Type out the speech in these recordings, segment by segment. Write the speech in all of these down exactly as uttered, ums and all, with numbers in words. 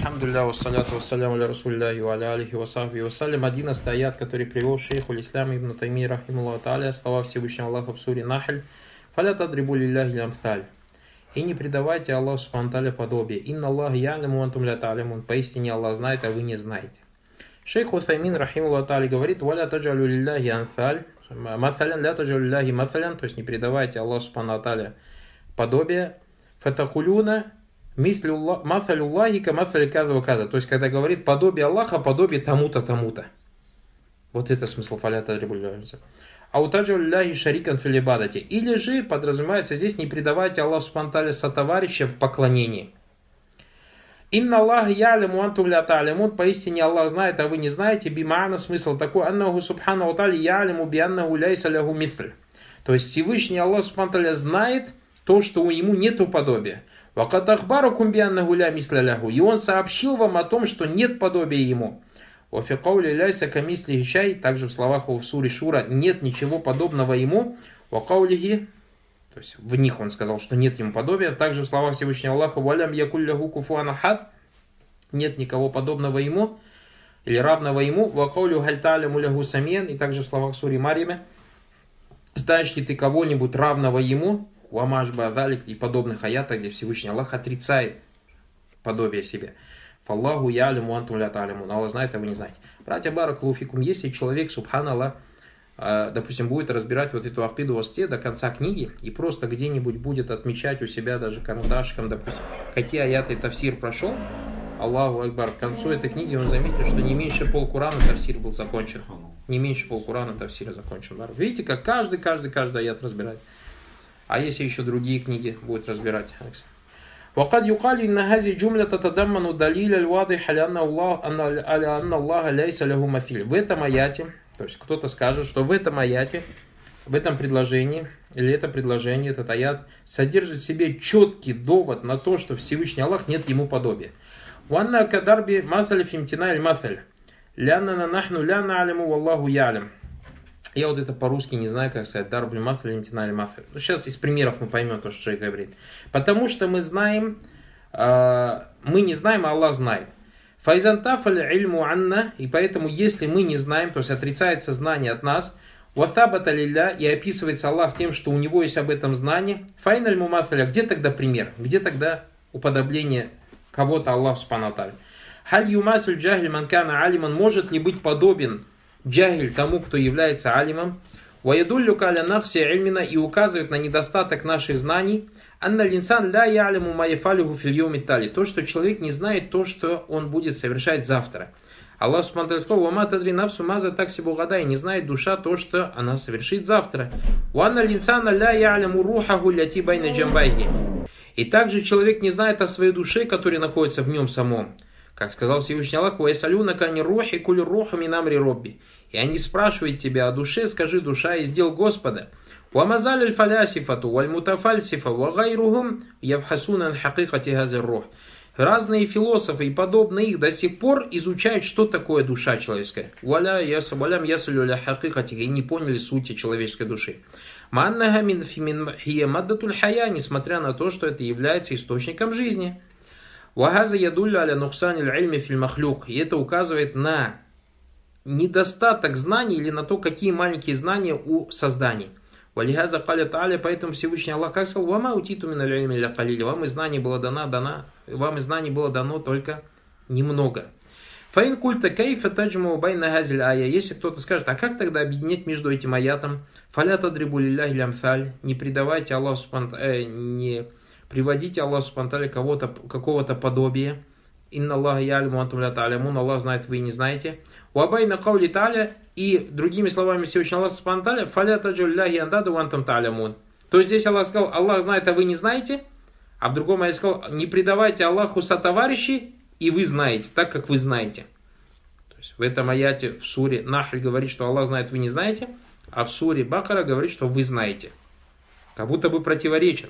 Алхамдулилля, вассаляту вассаляму аля расулилляхи ва аля алихи ва сахбихи вассалям. одиннадцатый аят, который привел шейху ислам ибн Таймия рахимахуллаху тааля, слова Всевышнего Аллаха в суре Нахль: «Фаля тадрибу лилляхи лямталь». И не предавайте Аллаху субхану ва тааля подобие. Инна Аллаха я'ляму ва антум ля та'лямун. Поистине Аллах знает, а вы не знаете. Шейх Усаймин рахимахуллаху тааля говорит: «Валя таджалю лилляхи амталь». Маталян ля таджалю лилляхи маталян. То есть не предавайте Аллаху субхану ва тааля подобие. Фатакулюна масалюллахи ка масали каза ва каза. То есть, когда говорит подобие Аллаха, подобие тому-то, тому-то. Вот это смысл фалята регулируется. А утаджу лилляхи шарикан филибадати. Или же подразумевается здесь: не предавайте Аллаху субхану ва тааля сотоварища в поклонении. Инна Аллах я'ляму антум ля та'лямун. Поистине Аллах знает, а вы не знаете. Бима'на, смысл такой: аннаху субхану ва тааля я'ляму би аннаху ляйса ляху мисль. То есть Всевышний Аллах субхану ва тааля знает то, что у ему нету подобия. И он сообщил вам о том, что нет подобия ему. Также в словах в суре Шура: нет ничего подобного ему. То есть в них он сказал, что нет ему подобия. Также в словах Всевышнего Аллаха: нет никого подобного ему или равного ему. И также в словах суре Марьяме: знаешь ли ты кого-нибудь равного ему? Уамаш бадалик и подобных аятах, где Всевышний Аллах отрицает подобие себе. Фаллаху я'ляму антум ля та'лямун. Аллах знает, а вы не знаете. Братья баракалуфикум, если человек, субханаллах, допустим, будет разбирать вот эту акиду васте до конца книги и просто где-нибудь будет отмечать у себя даже карандашиком, допустим, какие аяты тафсир прошел, Аллаху акбар, к концу этой книги он заметит, что не меньше полкурана тафсир был закончен. Не меньше полкурана тафсира закончен. Видите, как каждый, каждый, каждый аят разбирает. А если еще другие книги будет разбирать? وقد يقال إن هذه الجملة تتضمن الدليل الواضح على أن الله أن الله ليس له مثيل. В этом аяте, то есть кто-то скажет, что в этом аяте, в этом предложении, или это предложение, этот аят содержит в себе четкий довод на то, что Всевышний Аллах нет ему подобия. وأن كدرب مثل في امتناع المثل لأننا نحن لا نعلم والله يعلم. Я вот это по-русски не знаю, как сказать. Дарбль мафель, лентиналь мафель. Ну, сейчас из примеров мы поймем то, что человек говорит. Потому что мы знаем, э, мы не знаем, а Аллах знает. Файзантафаль ильму анна. И поэтому, если мы не знаем, то есть отрицается знание от нас, ватабата лилля, и описывается Аллах тем, что у него есть об этом знание, файналь мумафеля. Где тогда пример? Где тогда уподобление кого-то Аллаху субхану ва тааля? Халь юмасуль джахиль манкана алиман. Может ли быть подобен джахиль тому, кто является алимом, ваядуллю каля нахси ильмина, и указывает на недостаток наших знаний, анна линсан ля я'ляму ма яфалюху фил йоми тали, то, что человек не знает то, что он будет совершать завтра. Аллах субхану ва тааля сказал: ва ма тадри нафсу ма за таксибу гада, и не знает душа то, что она совершит завтра. Ва анна линсана ля я'ляму рухаху ляти байна джамбайхи, и также человек не знает о своей душе, которая находится в нем самом. Как сказал Всевышний Аллах: «Вайсалюнака ани рухи куль руху мин амри робби». И они спрашивают тебя о душе, скажи: душа из дел Господа. «Вамазаль аль-фалясифату валь-мутафальсифа вагайрухум ябхасуна ан хакикати газир рух». Разные философы и подобные их до сих пор изучают, что такое душа человеческая. «Валям ясалю ля хакикати», и не поняли сути человеческой души. «Маннага мин фимин хия маддатуль хая», несмотря на то, что это является источником жизни. «Вагаза ядулля аля нухсаниль ильми филь махлюк», и это указывает на недостаток знаний или на то, какие маленькие знания у созданий. «Валихаза каля тааля», поэтому Всевышний Аллах как сказал: «Вама утиту миналь ильми ля калили», вам из знаний было дано, дано, вам из знаний было дано только немного. «Фаин культа кайфа таджму байна газиль ая», если кто-то скажет: а как тогда объединять между этим аятом? «Фаля тадрибу лилляхи лямфаль», не предавайте Аллаху субхану, э, не приводите Аллаху субхану ва тааля кого-то, какого-то подобия. Инна Аллаха я'ляму антум ля та'лямун, Аллах знает, вы не знаете. Уабайна каули тааля, и другими словами Всевышний Аллах субхану ва тааля: фаля таджу лилляхи андаду антум та'лямун. То есть здесь Аллах сказал: Аллах знает, а вы не знаете. А в другом аяте сказал: не предавайте Аллаху сотоварищей, и вы знаете, так как вы знаете. То есть в этом аяте в суре Нахль говорит, что Аллах знает, вы не знаете, а в суре Бакара говорит, что вы знаете. Как будто бы противоречат.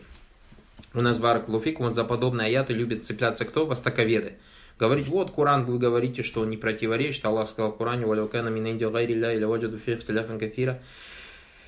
У нас баракалуфикум, вот за подобные аяты любят цепляться кто? Востоковеды. Говорить: вот Коран, вы говорите, что он не противоречит. Аллах сказал в Коране: «Валякана мин инди гайри ля иля ваджаду фи ихтиляфан кафира».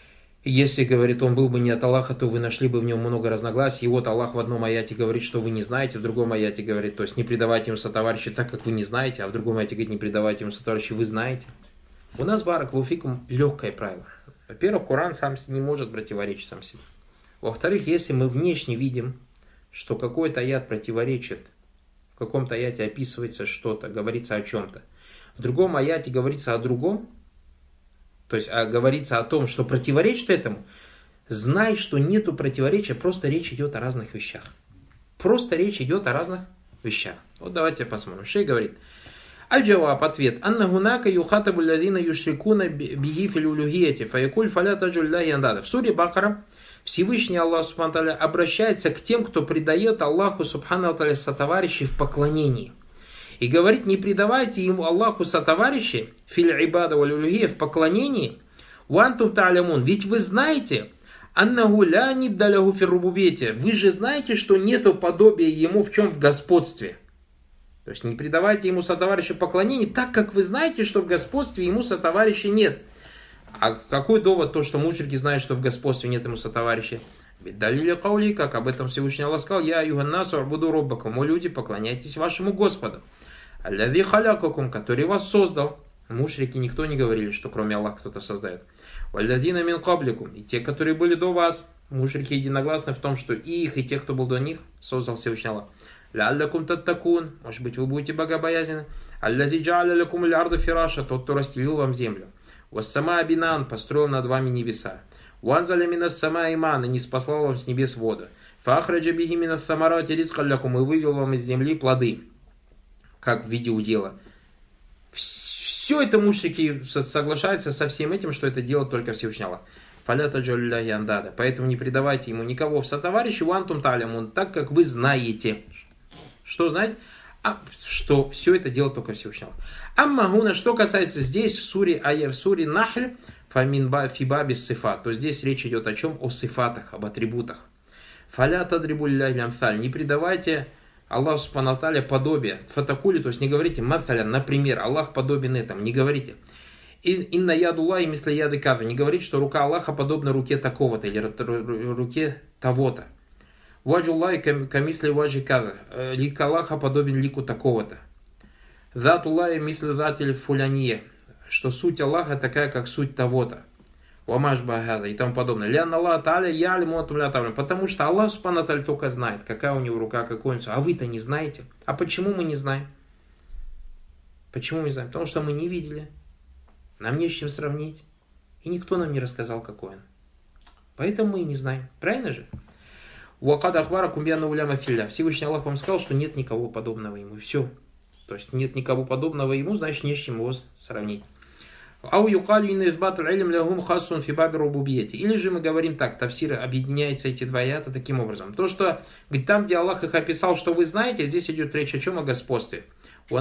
Если, говорит, он был бы не от Аллаха, то вы нашли бы в нем много разногласий. И вот Аллах в одном аяте говорит, что вы не знаете, в другом аяте говорит, то есть не предавайте ему сотоварищи так, как вы не знаете, а в другом аяте говорит, не предавайте ему сотоварищи, вы знаете. У нас, баракаллаху фикум, легкое правило. Во-первых, Коран сам не может противоречить сам себе. Во-вторых, если мы внешне видим, что какой-то аят противоречит, в каком-то аяте описывается что-то, говорится о чем-то, в другом аяте говорится о другом, то есть а, говорится о том, что противоречит этому, знай, что нету противоречия, просто речь идет о разных вещах. Просто речь идет о разных вещах. Вот давайте посмотрим. Шейх говорит, аль-джаваб, ответ, анна гунака юхатабу лазина юшрикуна биги фил улюхияти, фаякуль фаля таджулляхи андада. В суре Бакара Всевышний Аллах Субхану ва Тааля обращается к тем, кто предает Аллаху Субхану ва Тааля сотоварищей в поклонении. И говорит, не предавайте ему Аллаху сотоварищей, филь ибада валь улюхия, в поклонении, вантум та'лямун, ведь вы знаете, аннаху ля нидда лаху фир рубубиyyати, вы же знаете, что нету подобия ему в чем? В господстве. То есть не предавайте ему сотоварища в поклонении, так как вы знаете, что в господстве ему сотоварища нет. А какой довод то, что мушрики знают, что в господстве нет ему сотоварища? Ведь далиля каули, как об этом Всевышний Аллах сказал, я юганнасу арбуду роббакум, о люди, поклоняйтесь вашему Господу. Аллади халякакум, который вас создал. Мушрики никто не говорили, что кроме Аллаха кто-то создает. Валладина мин кабликум, и те, которые были до вас. Мушрики единогласны в том, что и их, и тех, кто был до них, создал Всевышний Аллах. Ляллакум таттакун, может быть, вы будете богобоязненны. Аллази джа'аля лакум аль-арда фираша, тот, кто расстелил вам землю. Вассама абинан, построил над вами небеса. Уанзаля минас сама иман, и не спаслал вам с небес воду. Фахраджа биги минас самарати ризкаллякум, и вывел вам из земли плоды, как в виде удела. Все это мушрики соглашаются со всем этим, что это делает только Всевышний Аллах. Фалята джалляхи андада. Поэтому не предавайте ему никого в сотоварищи, вантум талямун, так как вы знаете. Что знаете? А, что все это делает только Всевышний Аллах. Аммагуна, что касается здесь, в суре Ая, в суре Нахль, фаминба фиба сифат, то здесь речь идет о чем? О сифатах, об атрибутах. Фалята дрибулляхи амфаль. Не предавайте Аллаху Субхану ва Тааля подобие. Фатакули, то есть не говорите маталя, например, Аллах подобен этому. Не говорите. Инна ядуллахи мисля яды каза. Не говорите, что рука Аллаха подобна руке такого-то или руке того-то. Ваджуллахи камисли ваджи каза. Лик Аллаха подобен лику такого-то. Затуллахи мисля затиль фуляние. Что суть Аллаха такая, как суть того-то. Уамаш багада и тому подобное. Лян Аллах Тааля ялимуатум ля тавлям. Потому что Аллах Субхану ва Тааля только знает, какая у него рука, какой он. А вы-то не знаете. А почему мы не знаем? Почему мы не знаем? Потому что мы не видели. Нам не с чем сравнить. И никто нам не рассказал, какой он. Поэтому мы и не знаем. Правильно же? Уакад ахвара кумбиана уляма филля. Всевышний Аллах вам сказал, что нет никого подобного ему. Все. То есть нет никого подобного ему, значит не с чем его сравнить. Или же мы говорим так, тафсир объединяется эти два аята таким образом. То, что говорит, там, где Аллах их описал, что вы знаете, здесь идет речь о чем? О господстве. И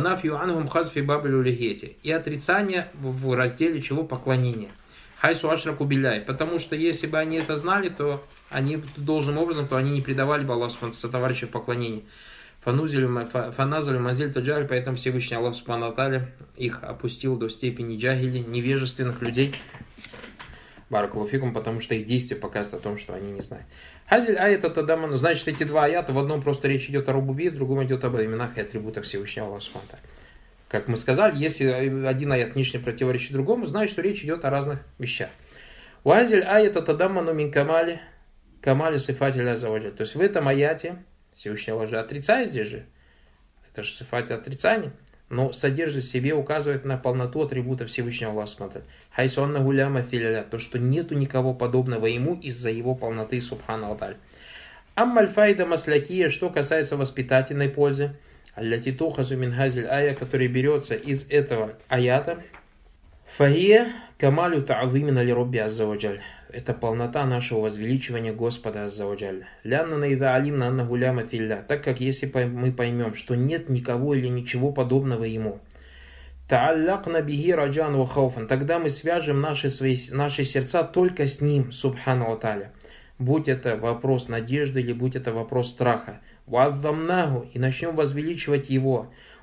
отрицание в разделе чего? Поклонения. Хайсу ашраку билляй. Потому что если бы они это знали, то они должным образом, то они не предавали бы Аллаху сотоварища в поклонении. Фаназалю мазиль таджаль, поэтому Всевышний Аллах Субхану ва Тааля их опустил до степени джахили, невежественных людей. Баракаллаху фикум, потому что их действия показывают о том, что они не знают. Хазиль аят это даману, значит эти два аята, в одном просто речь идет о рубубии, в другом идет об именах и атрибутах Всевышнего Аллаха Субхану ва Тааля. Как мы сказали, если один аят внешне противоречит другому, значит, что речь идет о разных вещах. Хазиль аят это даману мин камали, камали сифати ля заваджаль. То есть в этом аяте Всевышний Аллах же отрицает здесь же. Это же сифат отрицания. Но содержит в себе, указывает на полноту атрибута Всевышнего Аллаха Субхану. Хайсуанна гуляма филяля. То, что нету никого подобного ему из-за его полноты Субхану ва Тааля. Аммаль файда маслякия, что касается воспитательной пользы. Алляти тухазу мин хазиль ая, который берется из этого аята. Фахия камалю та'азимина ли робби азза ва джаль. Это полнота нашего возвеличивания Господа азза ва джаль. Лянна наида алимна анна гуляма филля. Так как если мы поймем, что нет никого или ничего подобного ему. Та'аллакна биги раджан ва хауфан. Тогда мы свяжем наши, свои, наши сердца только с ним, Субхану ва Тааля. Будь это вопрос надежды или будь это вопрос страха. Ваддамнаху. И начнем возвеличивать его.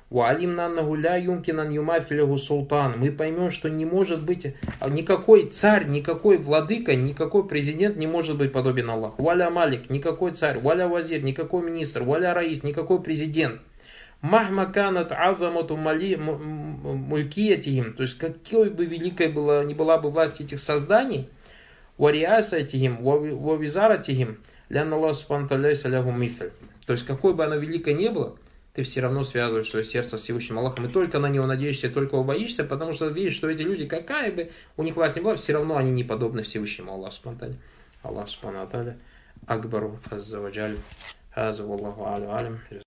Ваалимна аннаху ля юмкинан юмафилягу султан. Мы поймем, что не может быть никакой царь, никакой владыка, никакой президент не может быть подобен Аллаху. Валя малик, никакой царь, валя вазир, никакой министр, валя раис, никакой президент. Махма канат азамату мулькиятихим. То есть какой бы великой была, не была бы власть этих созданий, вариасатихим, вавизаратихим, лян Аллах субхану та'аля саляху мифль. То есть какой бы она великой не была, ты все равно связываешь свое сердце с Всевышним Аллахом, и только на него надеешься, и только его боишься, потому что видишь, что эти люди, какая бы у них власть не была, все равно они не подобны Всевышнему Аллаху субхану та'аля. Аллах субхану та'аля акбару азза ва джаль. Хаза валлаху алю алям.